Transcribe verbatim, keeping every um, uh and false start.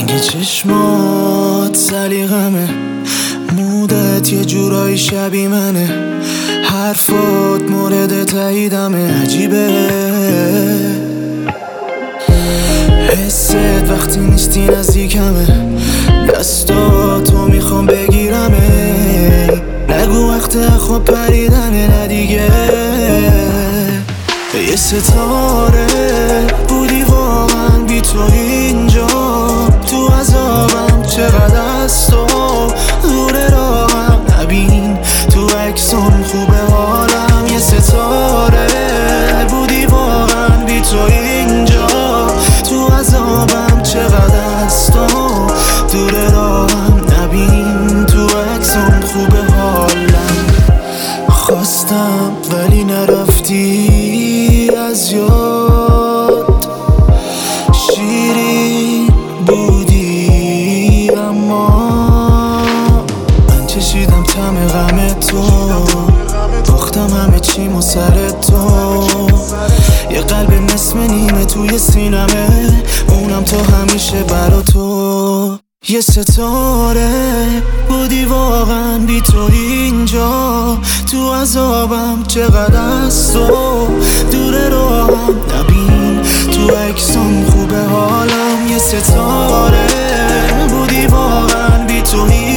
رنگ چشمات سلیقمه، مودت یه جورایی شبیه منه، حرفات مورد تاییدمه. عجیبه حست وقتی نیستی نزدیکمه، دستاتو میخوام بگیرمه. نگو وقت خواب پریدنه، نه دیگه. یه ستاره بودی واقعا بی تو اینجا، تو عذابم چقدر از تو دور راهم. نبین تو عکسام خوبه حالم، یه ستاره بودی واقعا بی تو اینجا، تو عذابم چقدر از تو دور راهم. نبین تو عکسام خوبه حالم. خواستم ولی نرفتی از یاد، شیرین بودی اما من چشیدم طعم غم تو، باختم همه چیمو سر تو. یه قلب نصف نیمه توی سینمه، اونم تو همیشه برا تو. یه ستاره بودی واقعا بی تو اینجا، تو عذابم چقدر از تو دور راهم. نبین تو عکسام خوبه حالم، یه ستاره بودی واقعا بی تو